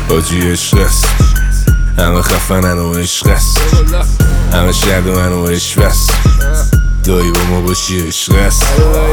حاجی عشق است، همه خفنن و عشق است، همه شهدمن و عشق است، دایی با ما باشی عشق است.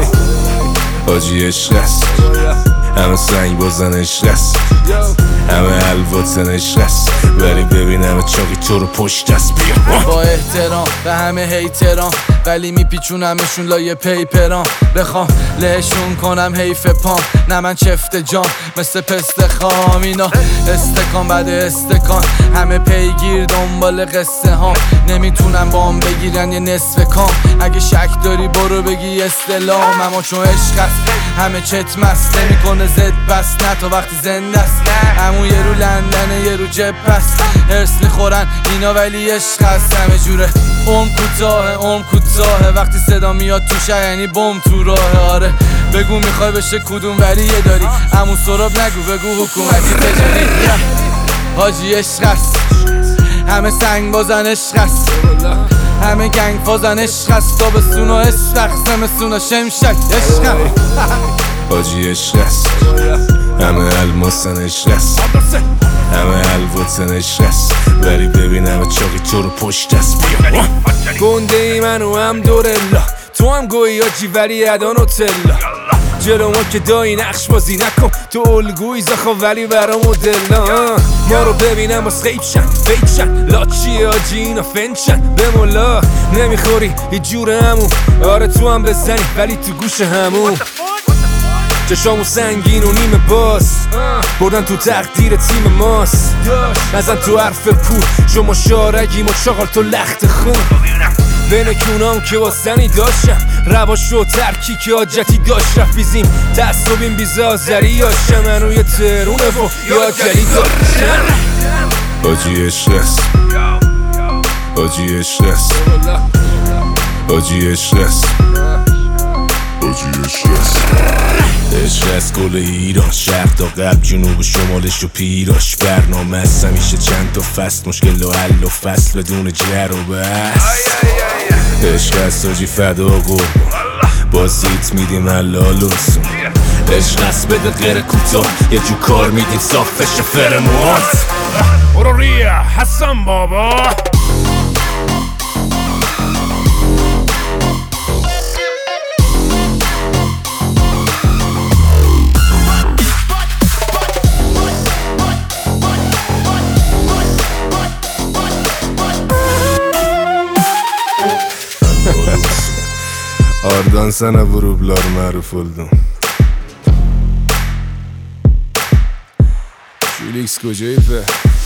حاجی عشق است، همه سنگ بازن عشق است، همه الواتن عشق است، ولی ببینم چاقی تو رو پشت است. بیا با احترام به همه هیتران، ولی میپیچونمشون لایه پیپران. بخوام لهشون کنم حیف پام، نه من چفت جام مثل پست خام. اینا استکان بعد استکان، همه پیگیر دنبال قصه ها، نمیتونن بام بگیرن یه نصف کام. اگه شک داری برو بگی استلام، اما چون عشق است همه چت مست، نمیکنه زد بس نه تا وقتی زنده است. همون یه رو لندنه یه رو جب است، هرس میخورن اینا ولی عشق است. همه جوره عمر کوتاهه، وقتی صدا میاد تو شهر یعنی بم تو راه. آره بگو میخوای بشه کدوم ولیه داری، همون سراب نگو بگو حکومتی تجاری. حاجی عشق است، همه سنگ بازن عشق است، همه گنگ فازن عشق است. تابستون و عشق، زمستون و شمشک عشق است. حاجی عشق است، همه الماسن عشق است، همه الواتن عشق است، ولی ببینم چاقی تو رو پشت است. بیا گنده ای منو هم دورلا، تو هم گویی آجی ولی ادان و تلا. جلو ما که دایی نقش بازی نکن، تو الگوی زخوا ولی برا مدلا. ما رو ببینم باز خیب شن فیک شن، لاچی آجی اینا فنچن به مولا. نمیخوری یه جور همون، آره تو هم بزنی ولی تو گوش همون. چشامو سنگین و نیمه باز، بردن تو تقدیر تیم ماست. نزن تو حرف پول، شما شارگیم و چاقال تو لخت خون. بین کونام که واسنی داشتم، رواش و ترکی که حاجتی داشت. رفیزیم تعصبیم بیزازری یاشم، منو یه ترونه و یا جلی داشتم. حاجی عشق است، حاجی عشق است، حاجی عشق است، حاجی عشق است. عشق از کل ایران، شرق تا غرب، جنوب شمالش و پیراش. برنامه است همیشه چند تا فصل، مشکل و حل و فصل بدون جر و بحث. عشق است حاجی فدا قربان، بازیت میدیم حلال و سون. عشق است بده غیر کوتاه، یه جو کار میدیم صاف بشه فرموات. برو ریا حسن بابا. Ardan sana vurublar məruf oldum. Felix Kocaev